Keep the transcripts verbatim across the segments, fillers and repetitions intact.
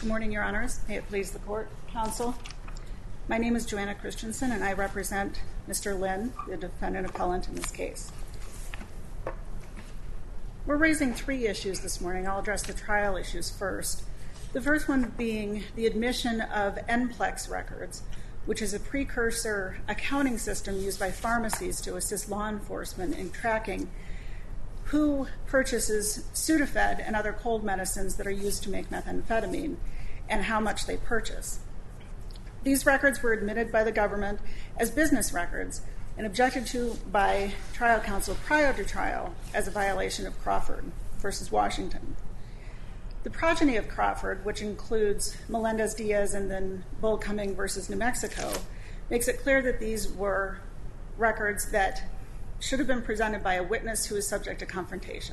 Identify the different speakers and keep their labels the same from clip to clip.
Speaker 1: morning, Your Honors. May it please the Court, Counsel. My name is Joanna Christensen, and I represent Mister Lin, the defendant appellant in this case. We're raising three issues this morning. I'll address the trial issues first. The first one being the admission of N Plex records, which is a precursor accounting system used by pharmacies to assist law enforcement in tracking who purchases Sudafed and other cold medicines that are used to make methamphetamine and how much they purchase. These records were admitted by the government as business records and objected to by trial counsel prior to trial as a violation of Crawford versus Washington. The progeny of Crawford, which includes Melendez-Diaz and then Bull-Cumming versus New Mexico, makes it clear that these were records that should have been presented by a witness who is subject to confrontation.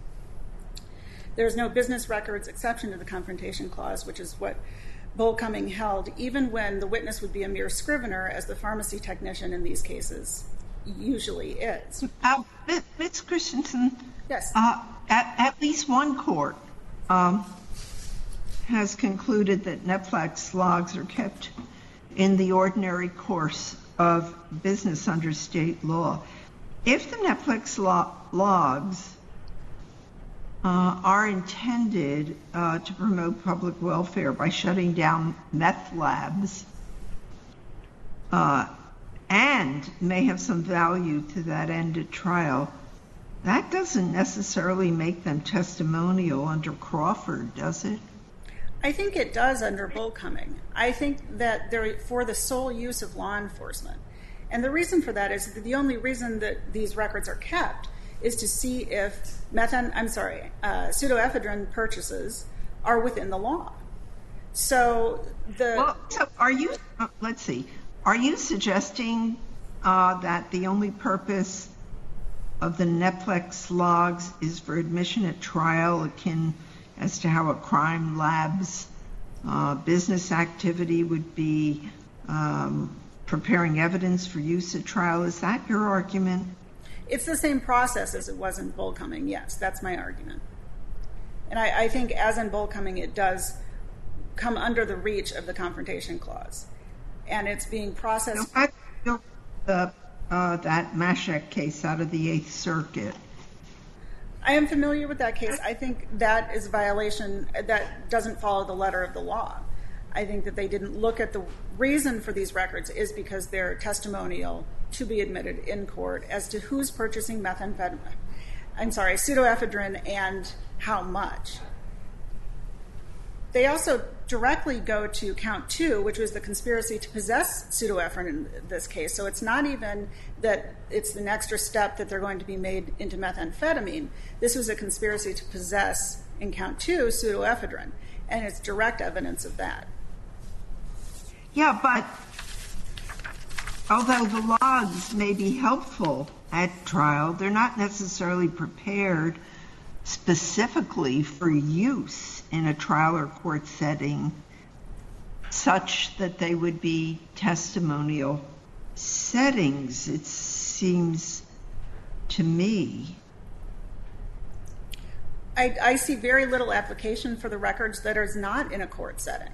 Speaker 1: There is no business records exception to the Confrontation Clause, which is what Bull-Cumming held, even when the witness would be a mere scrivener, as the pharmacy technician in these cases usually is.
Speaker 2: Uh, Miz Christensen,
Speaker 1: yes.
Speaker 2: Uh, at, at least one court um, has concluded that Netflix logs are kept in the ordinary course of business under state law. If the Netflix lo- logs uh, are intended uh, to promote public welfare by shutting down meth labs uh, and may have some value to that end at trial, that doesn't necessarily make them testimonial under Crawford, does it?
Speaker 1: I think it does under Bull-Cumming. I think that they're for the sole use of law enforcement. And the reason for that is that the only reason that these records are kept is to see if methan, I'm sorry, uh, pseudoephedrine purchases are within the law. So the...
Speaker 2: Well, so are you, uh, let's see, are you suggesting uh, that the only purpose of the Netflix logs is for admission at trial, akin as to how a crime lab's uh, business activity would be um, preparing evidence for use at trial? Is that your argument?
Speaker 1: It's the same process as it was in Bull-Cumming, yes. That's my argument. And I, I think as in Bull-Cumming, it does come under the reach of the Confrontation Clause. And it's being processed...
Speaker 2: No, I, uh, uh, that Mashek case out of the Eighth Circuit.
Speaker 1: I am familiar with that case. I think that is a violation that doesn't follow the letter of the law. I think that they didn't look at the reason for these records is because they're testimonial to be admitted in court as to who's purchasing methamphetamine, I'm sorry, pseudoephedrine and how much. They also directly go to count two, which was the conspiracy to possess pseudoephedrine in this case. So it's not even that it's an extra step that they're going to be made into methamphetamine. This was a conspiracy to possess, in count two, pseudoephedrine, and it's direct evidence of that.
Speaker 2: Yeah, but although the logs may be helpful at trial, they're not necessarily prepared specifically for use in a trial or court setting such that they would be testimonial settings, it seems to me.
Speaker 1: I, I see very little application for the records that is not in a court setting.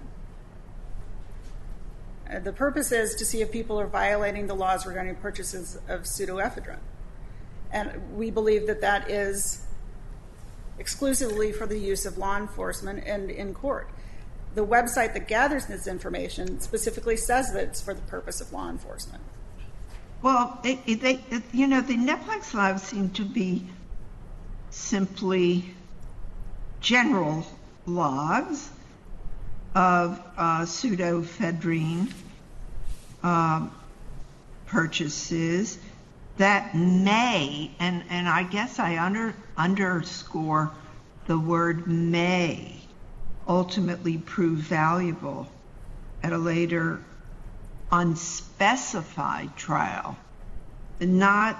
Speaker 1: Uh, the purpose is to see if people are violating the laws regarding purchases of pseudoephedrine. And we believe that that is exclusively for the use of law enforcement and in court. The website that gathers this information specifically says that it's for the purpose of law enforcement.
Speaker 2: Well, it, it, they, it, you know, the Netflix logs seem to be simply general logs of uh, pseudoephedrine uh, purchases that may, and, and I guess I under, underscore the word may, ultimately prove valuable at a later unspecified trial, not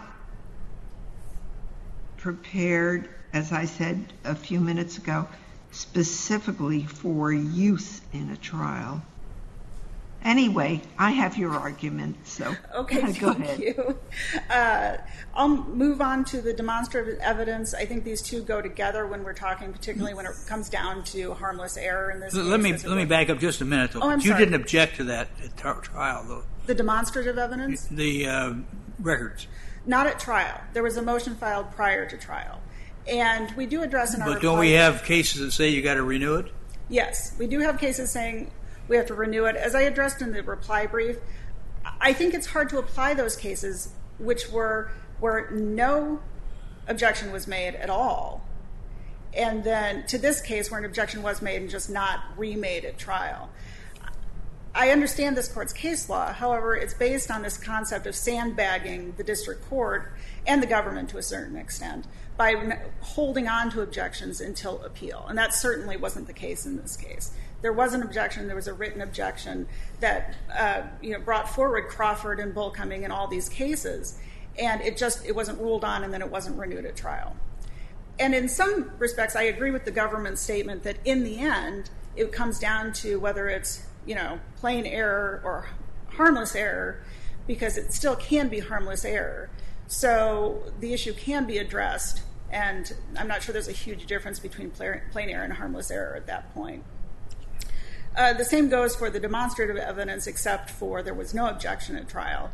Speaker 2: prepared, as I said a few minutes ago, specifically for use in a trial. Anyway, I have your argument, so
Speaker 1: okay,
Speaker 2: go
Speaker 1: thank
Speaker 2: ahead.
Speaker 1: you. Uh, I'll move on to the demonstrative evidence. I think these two go together when we're talking, particularly when it comes down to harmless error in this case.
Speaker 3: Let me let me back up just a minute, though.
Speaker 1: Oh, I'm
Speaker 3: you
Speaker 1: sorry.
Speaker 3: didn't object to that at tar- trial, though.
Speaker 1: The demonstrative evidence?
Speaker 3: The uh, records.
Speaker 1: Not at trial. There was a motion filed prior to trial. And we do address in our
Speaker 3: But don't we have cases that say you got to renew it?
Speaker 1: Yes, we do have cases saying we have to renew it. As I addressed in the reply brief, I think it's hard to apply those cases which were where no objection was made at all. And then to this case where an objection was made and just not remade at trial. I understand this court's case law. However, it's based on this concept of sandbagging the district court and the government to a certain extent by holding on to objections until appeal. And that certainly wasn't the case in this case. There was an objection. There was a written objection that uh, you know, brought forward Crawford and Bullcoming in all these cases. And it just it wasn't ruled on, and then it wasn't renewed at trial. And in some respects, I agree with the government's statement that in the end, it comes down to whether it's you know, plain error or harmless error, because it still can be harmless error. So the issue can be addressed, and I'm not sure there's a huge difference between plain error and harmless error at that point. Uh, the same goes for the demonstrative evidence, except for there was no objection at trial.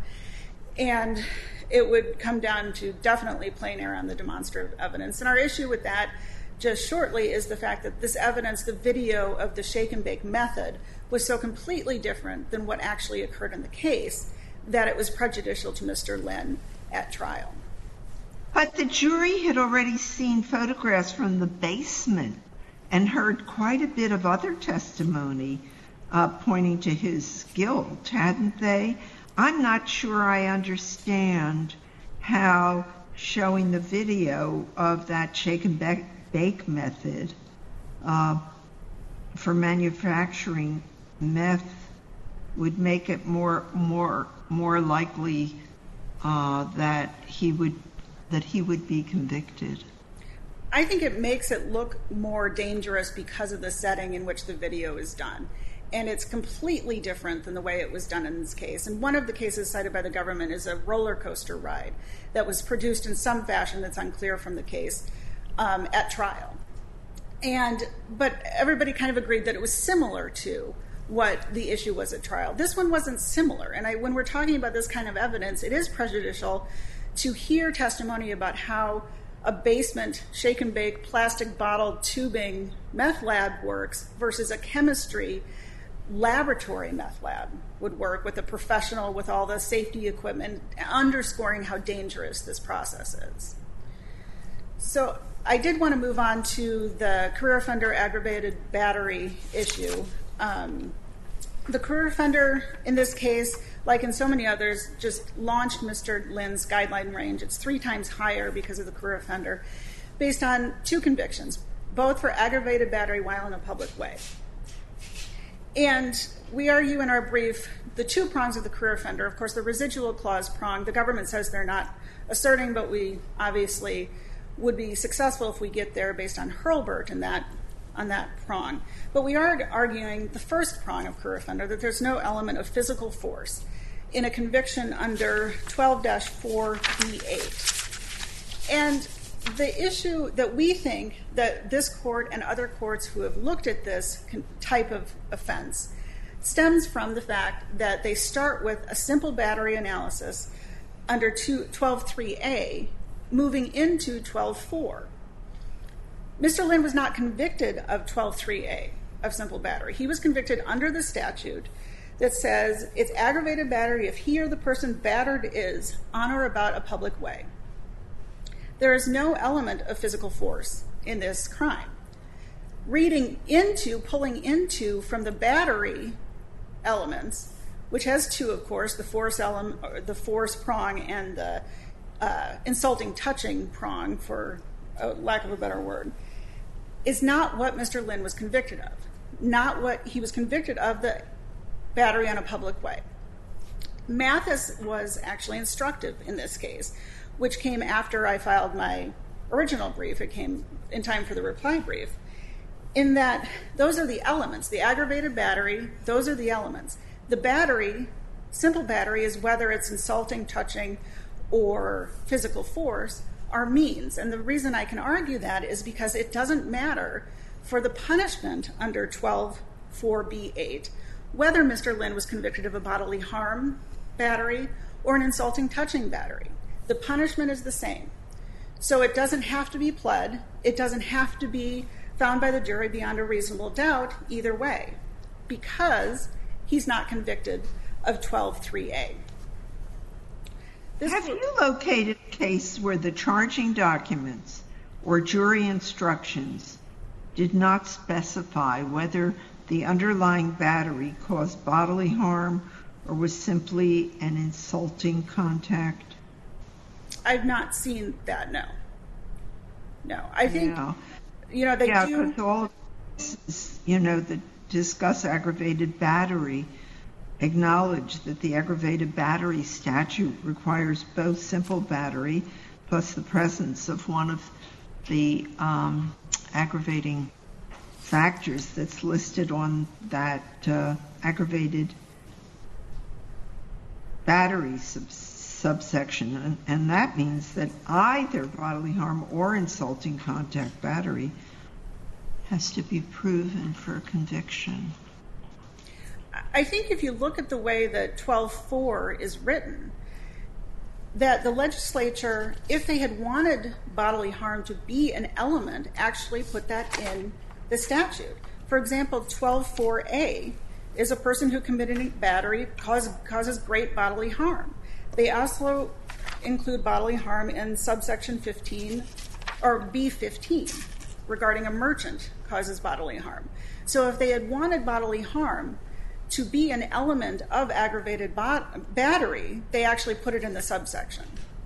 Speaker 1: And it would come down to definitely plain error on the demonstrative evidence. And our issue with that, just shortly, is the fact that this evidence, the video of the shake and bake method, was so completely different than what actually occurred in the case that it was prejudicial to Mister Lynn at trial.
Speaker 2: But the jury had already seen photographs from the basement and heard quite a bit of other testimony uh, pointing to his guilt, hadn't they? I'm not sure I understand how showing the video of that shake and bake bake method uh, for manufacturing meth would make it more more more likely uh, that he would that he would be convicted.
Speaker 1: I think it makes it look more dangerous because of the setting in which the video is done. And it's completely different than the way it was done in this case. And one of the cases cited by the government is a roller coaster ride that was produced in some fashion that's unclear from the case um, at trial. And but everybody kind of agreed that it was similar to what the issue was at trial. This one wasn't similar. And I, when we're talking about this kind of evidence, it is prejudicial to hear testimony about how a basement shake and bake plastic bottle tubing meth lab works versus a chemistry laboratory meth lab would work with a professional with all the safety equipment, underscoring how dangerous this process is. So I did want to move on to the career offender aggravated battery issue. Um, the career offender in this case, like in so many others, just launched Mister Lynn's guideline range. It's three times higher because of the career offender, based on two convictions, both for aggravated battery while in a public way. And we argue in our brief the two prongs of the career offender. Of course, the residual clause prong, the government says they're not asserting, but we obviously would be successful if we get there based on Hurlburt and that on that prong. But we are arguing the first prong of career offender, that there's no element of physical force in a conviction under twelve dash four B eight. And the issue that we think that this court and other courts who have looked at this type of offense stems from the fact that they start with a simple battery analysis under twelve three A, moving into twelve four. Mister Lynn was not convicted of twelve three A, of simple battery. He was convicted under the statute that says it's aggravated battery if he or the person battered is on or about a public way. There is no element of physical force in this crime. Reading into, pulling into from the battery elements, which has two, of course, the force element, or the force prong and the uh, insulting touching prong, for uh, lack of a better word, is not what Mister Lynn was convicted of. Not what he was convicted of, the battery on a public way. Mathis was actually instructive in this case, which came after I filed my original brief. It came in time for the reply brief, in that those are the elements. The aggravated battery, those are the elements. The battery, simple battery, is whether it's insulting, touching, or physical force are means. And the reason I can argue that is because it doesn't matter for the punishment under twelve four B eight whether Mister Lynn was convicted of a bodily harm battery or an insulting, touching battery. The punishment is the same. So it doesn't have to be pled. It doesn't have to be found by the jury beyond a reasonable doubt either way, because he's not convicted of twelve three A. This
Speaker 2: Have you located a case where the charging documents or jury instructions did not specify whether the underlying battery caused bodily harm or was simply an insulting contact?
Speaker 1: I've not seen that, no. No, I think,
Speaker 2: Yeah.
Speaker 1: you know, they
Speaker 2: Yeah,
Speaker 1: do...
Speaker 2: because all of this is, you know, that discuss aggravated battery acknowledge that the aggravated battery statute requires both simple battery plus the presence of one of the um, aggravating factors that's listed on that uh, aggravated battery sub- subsection. And, and that means that either bodily harm or insulting contact battery has to be proven for conviction.
Speaker 1: I think if you look at the way that twelve four is written, that the legislature, if they had wanted bodily harm to be an element, actually put that in the statute. For example, twelve four A is a person who committed a battery cause, causes great bodily harm. They also include bodily harm in subsection fifteen, or B fifteen, regarding a merchant causes bodily harm. So if they had wanted bodily harm to be an element of aggravated bot- battery, they actually put it in the subsection.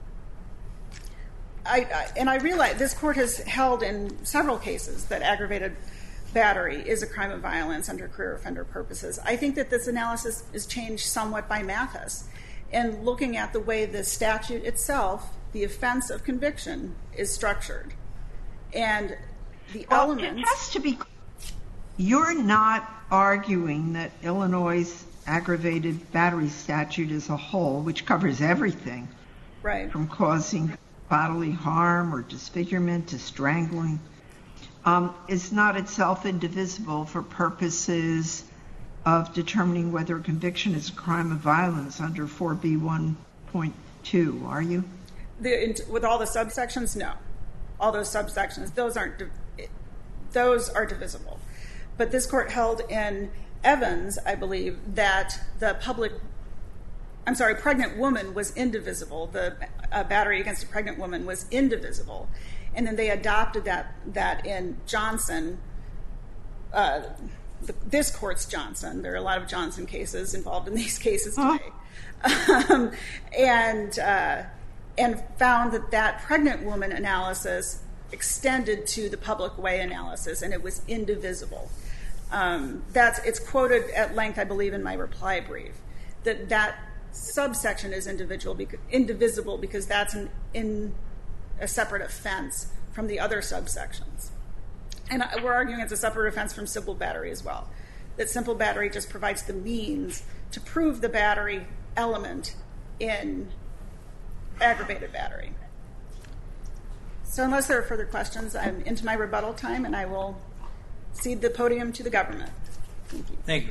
Speaker 1: I, I, and I realize this court has held in several cases that aggravated battery is a crime of violence under career offender purposes. I think that this analysis is changed somewhat by Mathis, and looking at the way the statute itself, the offense of conviction, is structured. And the
Speaker 2: well,
Speaker 1: elements...
Speaker 2: It has to be... You're not arguing that Illinois' aggravated battery statute as a whole, which covers everything,
Speaker 1: right,
Speaker 2: from causing bodily harm or disfigurement to strangling, um, is not itself indivisible for purposes of determining whether a conviction is a crime of violence under four B one point two, are you?
Speaker 1: The, with all the subsections, no. All those subsections, those aren't, those are divisible. But this court held in Evans, I believe, that the public, I'm sorry, pregnant woman was indivisible. The uh, battery against a pregnant woman was indivisible. And then they adopted that, that in Johnson, uh, the, this court's Johnson. There are a lot of Johnson cases involved in these cases today. Huh. Um, and, uh, and found that that pregnant woman analysis extended to the public way analysis, and it was indivisible. Um, that's it's quoted at length, I believe, in my reply brief, that that subsection is individual, because, indivisible because that's an, in a separate offense from the other subsections. And I, we're arguing it's a separate offense from simple battery as well, that simple battery just provides the means to prove the battery element in aggravated battery. So unless there are further questions, I'm into my rebuttal time, and I will cede the podium to the government. Thank you.
Speaker 3: Thank you.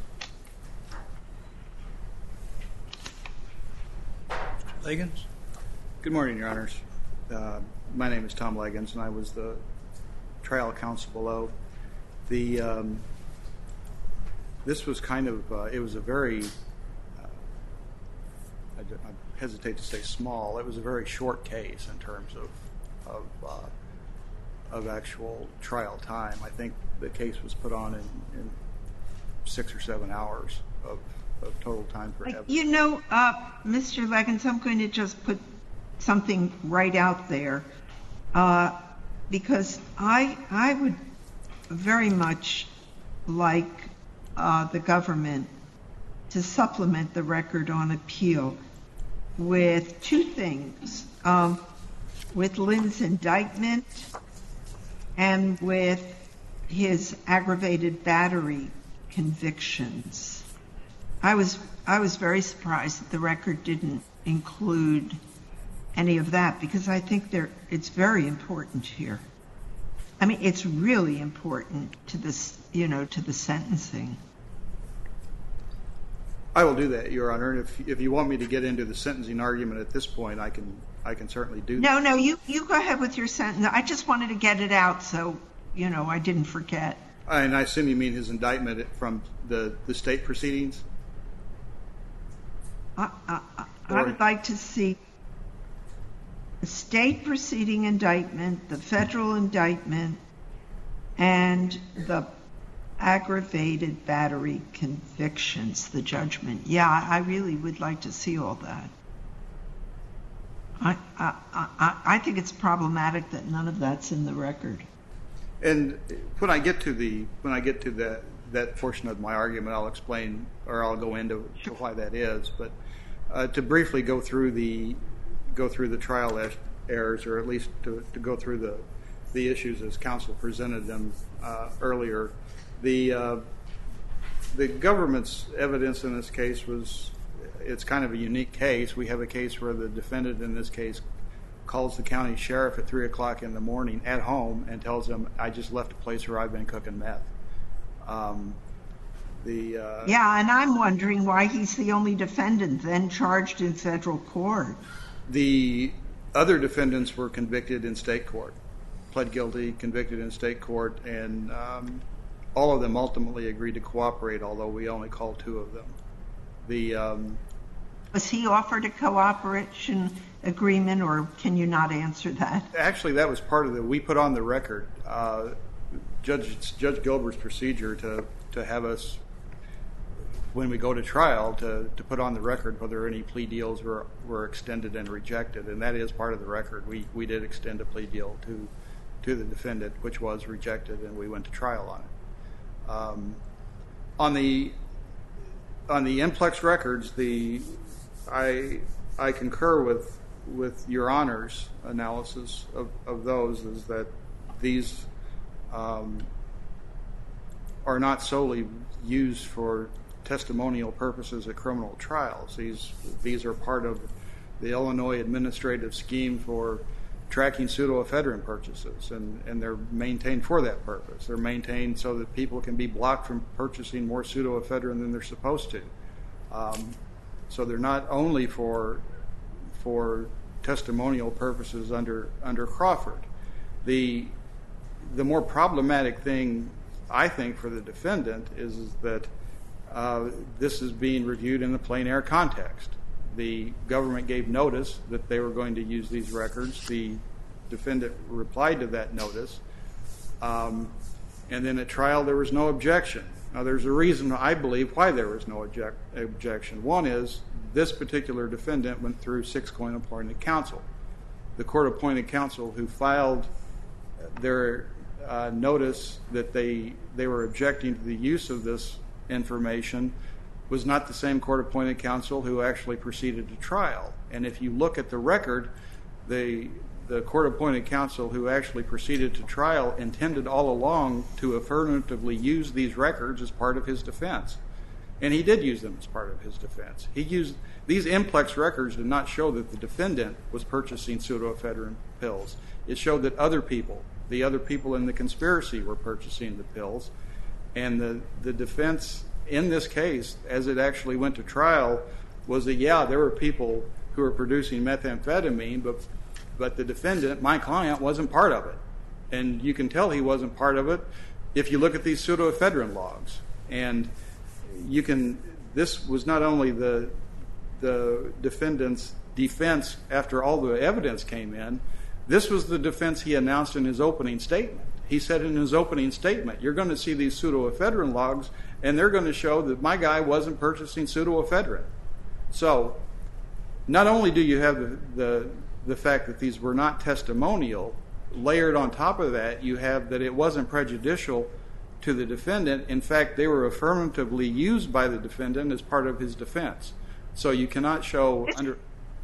Speaker 3: Leggins?
Speaker 4: Good morning, Your Honors. Uh, my name is Tom Leggins, and I was the trial counsel below. The um, this was kind of uh, it was a very uh, I, I hesitate to say small. It was a very short case in terms of of uh, of actual trial time. I think the case was put on in, in six or seven hours of, of total time for evidence.
Speaker 2: You know, uh, Mister Leggins, I'm going to just put something right out there, uh, because I I would very much like uh, the government to supplement the record on appeal with two things, um, with Lynn's indictment and with his aggravated battery convictions. I was I was very surprised that the record didn't include any of that, because I think there it's very important here. I mean, it's really important to this, you know, to the sentencing.
Speaker 4: I will do that, Your Honor. If if you want me to get into the sentencing argument at this point, I can I can certainly do that.
Speaker 2: No, no, you you go ahead with your sentence. I just wanted to get it out so, you know, I didn't forget.
Speaker 4: And I assume you mean his indictment from the, the state proceedings?
Speaker 2: I, I, I would like to see the state proceeding indictment, the federal indictment, and the aggravated battery convictions, the judgment. Yeah, I really would like to see all that. I, I, I, I think it's problematic that none of that's in the record.
Speaker 4: And when I get to the when I get to that that portion of my argument, I'll explain, or I'll go into to why that is. But uh, to briefly go through the go through the trial errors, or at least to, to go through the the issues as counsel presented them uh, earlier. The uh, the government's evidence in this case was, it's kind of a unique case. We have a case where the defendant in this case calls the county sheriff at three o'clock in the morning at home and tells him, "I just left a place where I've been cooking meth." Um, the uh,
Speaker 2: yeah, and I'm wondering why he's the only defendant then charged in federal court.
Speaker 4: The other defendants were convicted in state court, pled guilty, convicted in state court, and um, all of them ultimately agreed to cooperate, although we only called two of them. The um,
Speaker 2: Was he offered a cooperation agreement, or can you not answer that?
Speaker 4: Actually, that was part of the, we put on the record, uh, Judge Judge Gilbert's procedure to, to have us, when we go to trial, to, to put on the record whether any plea deals were, were extended and rejected, and that is part of the record. We we did extend a plea deal to to the defendant, which was rejected, and we went to trial on it. Um, on the on the N P L E X records, the I I concur with with Your Honor's analysis of, of those, is that these um, are not solely used for testimonial purposes at criminal trials. These these are part of the Illinois administrative scheme for tracking pseudoephedrine purchases, and, and they're maintained for that purpose. They're maintained so that people can be blocked from purchasing more pseudoephedrine than they're supposed to. Um, so they're not only for for testimonial purposes under under Crawford. The the more problematic thing, I think, for the defendant is, is that uh, this is being reviewed in the plein air context. The government gave notice that they were going to use these records. The defendant replied to that notice. Um, and then at trial, there was no objection. Now, there's a reason, I believe, why there was no object, objection. One is this particular defendant went through six court-appointed counsel. The court-appointed counsel who filed their uh, notice that they they were objecting to the use of this information was not the same court-appointed counsel who actually proceeded to trial. And if you look at the record, the the court-appointed counsel who actually proceeded to trial intended all along to affirmatively use these records as part of his defense. And he did use them as part of his defense. He used these N P L E X records did not show that the defendant was purchasing pseudoephedrine pills. It showed that other people, the other people in the conspiracy, were purchasing the pills. And the, the defense in this case, as it actually went to trial, was that, yeah, there were people who were producing methamphetamine, but but the defendant, my client, wasn't part of it. And you can tell he wasn't part of it if you look at these pseudoephedrine logs. And you can, this was not only the the defendant's defense after all the evidence came in, this was the defense he announced in his opening statement. He said in his opening statement, you're going to see these pseudoephedrine logs, and they're going to show that my guy wasn't purchasing pseudoephedrine. So not only do you have the, the, the fact that these were not testimonial, layered on top of that, you have that it wasn't prejudicial to the defendant. In fact, they were affirmatively used by the defendant as part of his defense. So you cannot show under...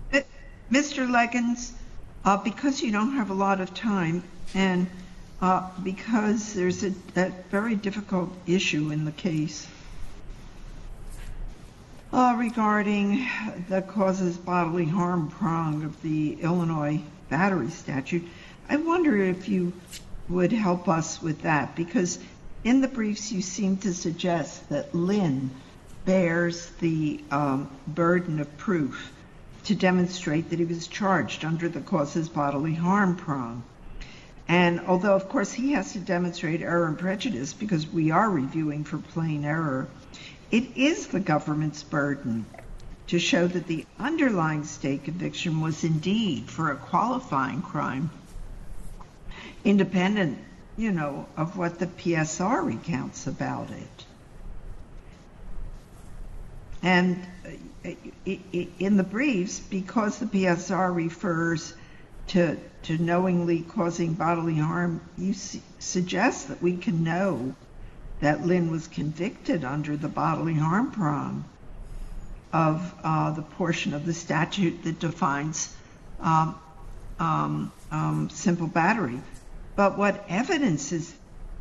Speaker 2: Mister Leggins, uh, because you don't have a lot of time, and uh, because there's a, a very difficult issue in the case, Uh, regarding the causes bodily harm prong of the Illinois battery statute, I wonder if you would help us with that, because in the briefs you seem to suggest that Lynn bears the um, burden of proof to demonstrate that he was charged under the causes bodily harm prong. And although, of course, he has to demonstrate error and prejudice because we are reviewing for plain error, it is the government's burden to show that the underlying state conviction was indeed for a qualifying crime, independent, you know, of what the P S R recounts about it. And in the briefs, because the P S R refers to, to knowingly causing bodily harm, you su- suggest that we can know that Lynn was convicted under the bodily harm prong of uh, the portion of the statute that defines um, um, um, simple battery. But what evidence is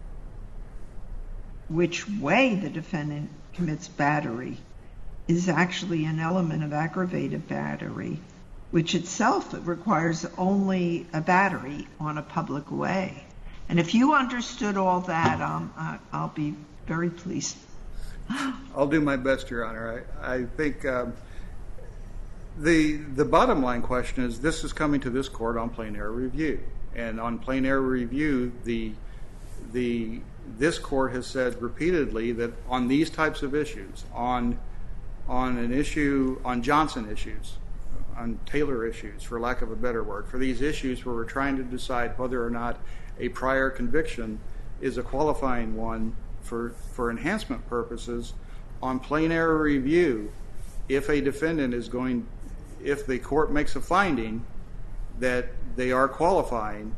Speaker 2: which way the defendant commits battery is actually an element of aggravated battery, which itself requires only a battery on a public way. And if you understood all that, um, I, I'll be very pleased.
Speaker 4: I'll do my best, Your Honor. I, I think um, the the bottom line question is this is coming to this court on plain error review. And on plain error review, the the this court has said repeatedly that on these types of issues, on on an issue, on Johnson issues, on Taylor issues, for lack of a better word, for these issues where we're trying to decide whether or not a prior conviction is a qualifying one for, for enhancement purposes, on plain error review, if a defendant is going, if the court makes a finding that they are qualifying,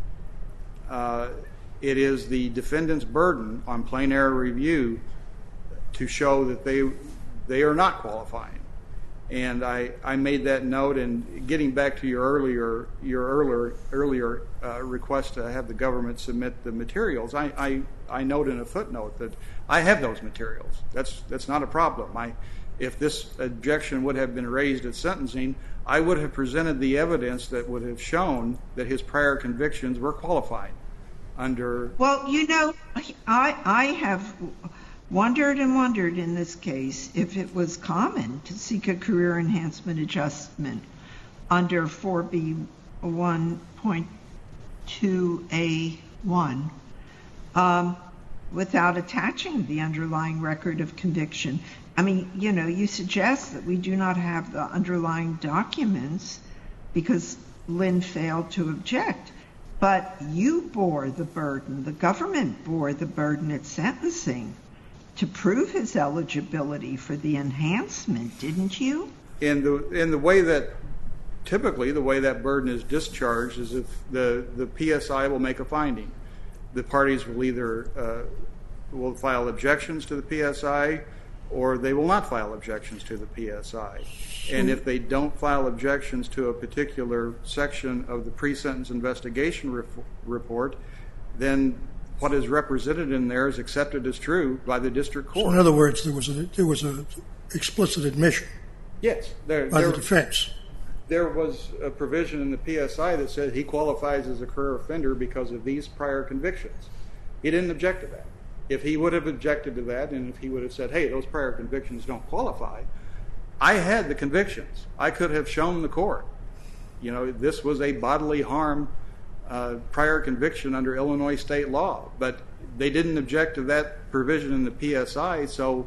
Speaker 4: uh, it is the defendant's burden on plain error review to show that they they are not qualifying. And I, I made that note, and getting back to your earlier your earlier earlier uh, request to have the government submit the materials, I, I, I note in a footnote that I have those materials. That's that's not a problem. I, if this objection would have been raised at sentencing, I would have presented the evidence that would have shown that his prior convictions were qualified under.
Speaker 2: Well, you know, I I have wondered and wondered in this case if it was common to seek a career enhancement adjustment under four B one point two A one um, without attaching the underlying record of conviction. I mean, you know, you suggest that we do not have the underlying documents because Lynn failed to object. But you bore the burden, the government bore the burden at sentencing to prove his eligibility for the enhancement, didn't you?
Speaker 4: In the in the way that, typically the way that burden is discharged is if the, the P S I will make a finding. The parties will either uh, will file objections to the P S I or they will not file objections to the P S I. And if they don't file objections to a particular section of the pre-sentence investigation ref- report, then what is represented in there is accepted as true by the district court.
Speaker 3: So in other words, there was a there was a explicit admission.
Speaker 4: Yes, there,
Speaker 3: by
Speaker 4: there,
Speaker 3: the defense.
Speaker 4: There was a provision in the P S I that said he qualifies as a career offender because of these prior convictions. He didn't object to that. If he would have objected to that, and if he would have said, hey, those prior convictions don't qualify, I had the convictions. I could have shown the court. You know, this was a bodily harm uh, prior conviction under Illinois state law. But they didn't object to that provision in the P S I, so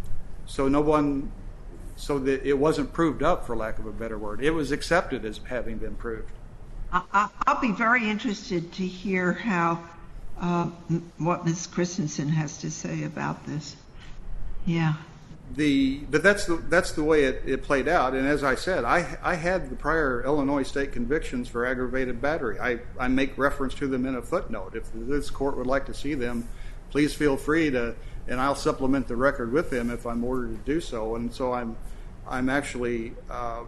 Speaker 4: so no one, so that it wasn't proved up, for lack of a better word. It was accepted as having been proved.
Speaker 2: I, I'll be very interested to hear how uh, what Miz Christensen has to say about this. Yeah.
Speaker 4: The but that's the that's the way it, it played out. And as I said, I I had the prior Illinois state convictions for aggravated battery. I, I make reference to them in a footnote. If this court would like to see them, please feel free to, and I'll supplement the record with them if I'm ordered to do so. And so I'm I'm actually uh,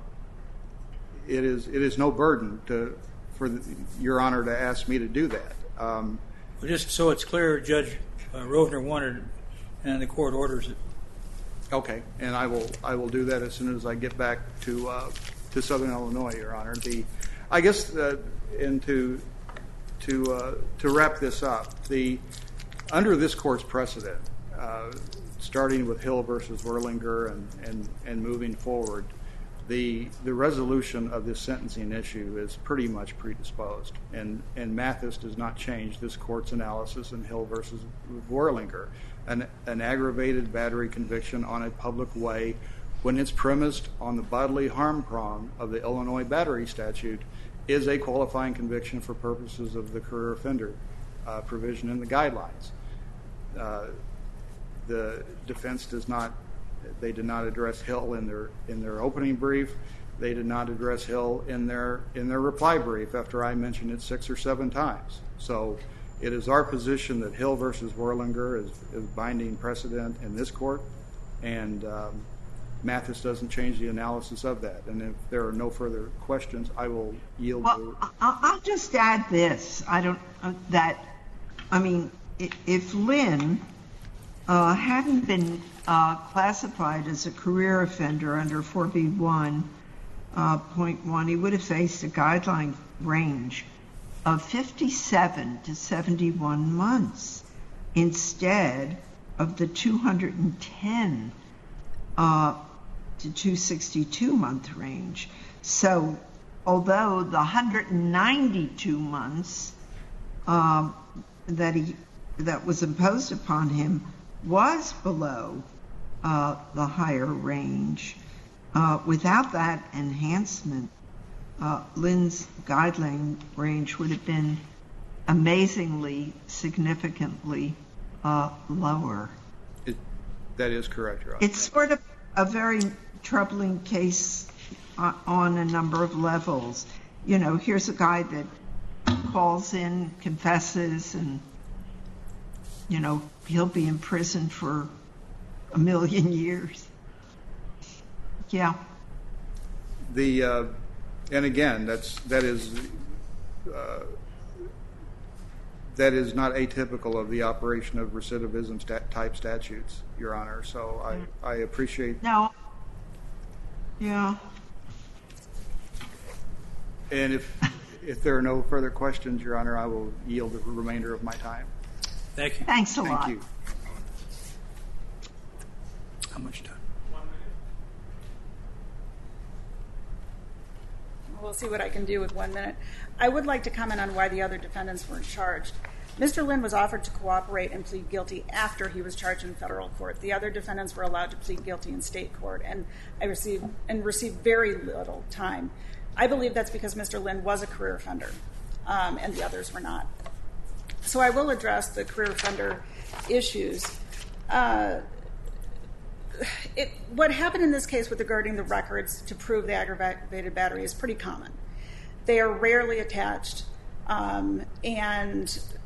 Speaker 4: it is it is no burden to for the, Your Honor to ask me to do that. Um,
Speaker 5: Just so it's clear, Judge uh, Rovner wanted, and the court orders it.
Speaker 4: Okay, and I will I will do that as soon as I get back to uh, to Southern Illinois, Your Honor. The I guess uh, and to to uh, to wrap this up, the under this court's precedent, uh, starting with Hill versus Werlinger and, and, and moving forward, the the resolution of this sentencing issue is pretty much predisposed, and and Mathis does not change this court's analysis in Hill versus Werlinger. An, an aggravated battery conviction on a public way, when it's premised on the bodily harm prong of the Illinois battery statute, is a qualifying conviction for purposes of the career offender uh, provision in the guidelines. Uh, the defense does not, they did not address Hill in their in their opening brief. They did not address Hill in their in their reply brief after I mentioned it six or seven times. So it is our position that Hill versus Werlinger is, is binding precedent in this court, and um, Mathis doesn't change the analysis of that. And if there are no further questions, I will yield.
Speaker 2: Well,
Speaker 4: to...
Speaker 2: I'll, I'll just add this. I don't uh, that. I mean, if Lynn uh, hadn't been uh, classified as a career offender under four B one point one, he would have faced a guideline range of fifty-seven to seventy-one months instead of the two hundred ten uh, to two hundred sixty-two month range. So although the one hundred ninety-two months um, that he that was imposed upon him was below uh, the higher range, uh, without that enhancement, Uh, Lynn's guideline range would have been amazingly, significantly uh, lower.
Speaker 4: It, that is correct, Your Honor.
Speaker 2: It's sort of a very troubling case uh, on a number of levels. You know, here's a guy that calls in, confesses, and, you know, he'll be in prison for a million years. Yeah.
Speaker 4: The... Uh, And again, that's that is uh, that is not atypical of the operation of recidivism stat- type statutes, Your Honor. So I, I appreciate.
Speaker 2: No. Yeah.
Speaker 4: And if if there are no further questions, Your Honor, I will yield the remainder of my time.
Speaker 5: Thank you.
Speaker 2: Thanks a
Speaker 4: Thank
Speaker 2: lot.
Speaker 4: you.
Speaker 5: How much time?
Speaker 1: We'll see what I can do with one minute. I would like to comment on why the other defendants weren't charged. Mister Lynn was offered to cooperate and plead guilty after he was charged in federal court. The other defendants were allowed to plead guilty in state court, and I received and received very little time. I believe that's because Mister Lynn was a career offender, um, and the others were not. So I will address the career offender issues. Uh, It, what happened in this case with regarding the records to prove the aggravated battery is pretty common. They are rarely attached, um, and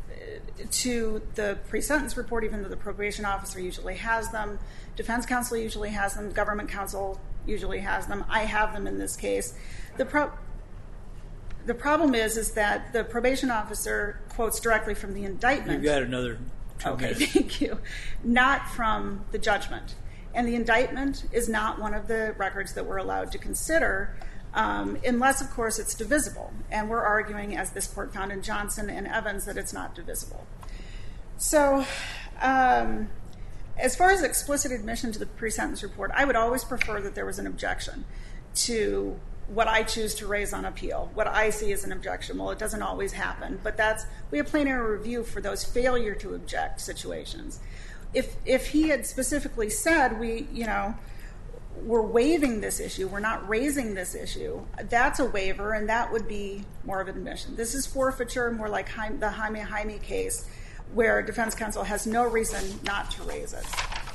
Speaker 1: to the pre-sentence report, even though the probation officer usually has them, defense counsel usually has them, government counsel usually has them. I have them in this case. The pro- the problem is, is that the probation officer quotes directly from the indictment.
Speaker 5: You've got another two
Speaker 1: Okay,
Speaker 5: minutes.
Speaker 1: thank you. Not from the judgment. And the indictment is not one of the records that we're allowed to consider, um, unless, of course, it's divisible. And we're arguing, as this court found in Johnson and Evans, that it's not divisible. So um, as far as explicit admission to the pre-sentence report, I would always prefer that there was an objection to what I choose to raise on appeal, what I see as an objection. Well, it doesn't always happen, but that's we have plain error review for those failure to object situations. If if he had specifically said, we, you know, we're waiving this issue, we're not raising this issue, that's a waiver, and that would be more of an admission. This is forfeiture, more like Jaime, the Jaime Jaime case, where defense counsel has no reason not to raise it.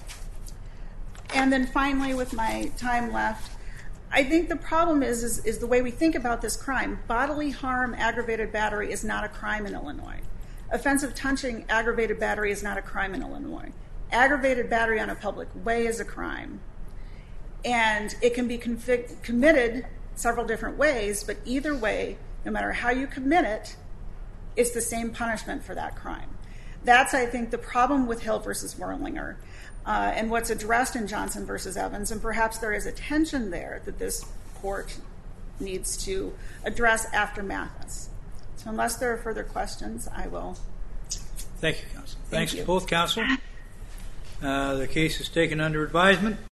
Speaker 1: And then finally, with my time left, I think the problem is, is, is the way we think about this crime. Bodily harm, aggravated battery is not a crime in Illinois. Offensive touching, aggravated battery is not a crime in Illinois. Aggravated battery on a public way is a crime. And it can be config- committed several different ways, but either way, no matter how you commit it, it's the same punishment for that crime. That's, I think, the problem with Hill versus Werlinger. uh, and what's addressed in Johnson versus Evans, and perhaps there is a tension there that this court needs to address after Mathis. So unless there are further questions, I will.
Speaker 5: Thank you, counsel.
Speaker 1: Thank
Speaker 5: Thanks
Speaker 1: you.
Speaker 5: to both counsel. Uh, the case is taken under advisement.